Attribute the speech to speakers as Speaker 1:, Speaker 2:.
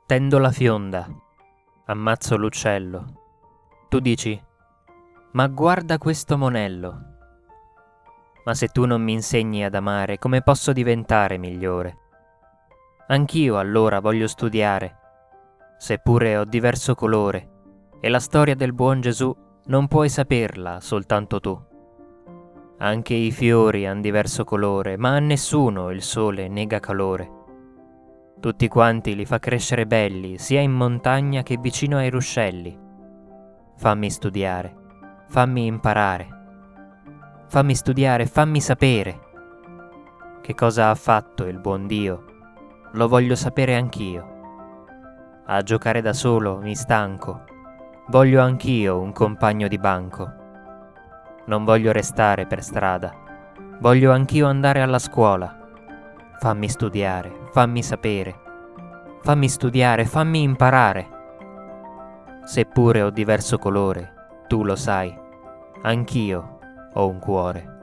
Speaker 1: Tendo la fionda, ammazzo l'uccello. Tu dici, ma guarda questo monello. Ma se tu non mi insegni ad amare, come posso diventare migliore? Anch'io allora voglio studiare, seppure ho diverso colore, e la storia del buon Gesù non puoi saperla soltanto tu. Anche i fiori han diverso colore, ma a nessuno il sole nega calore. Tutti quanti li fa crescere belli, sia in montagna che vicino ai ruscelli. Fammi studiare, fammi imparare. Fammi studiare, fammi sapere. Che cosa ha fatto il buon Dio? Lo voglio sapere anch'io. A giocare da solo mi stanco. Voglio anch'io un compagno di banco. Non voglio restare per strada. Voglio anch'io andare alla scuola. Fammi studiare, fammi sapere. Fammi studiare, fammi imparare. Seppure ho diverso colore, tu lo sai, anch'io ho un cuore.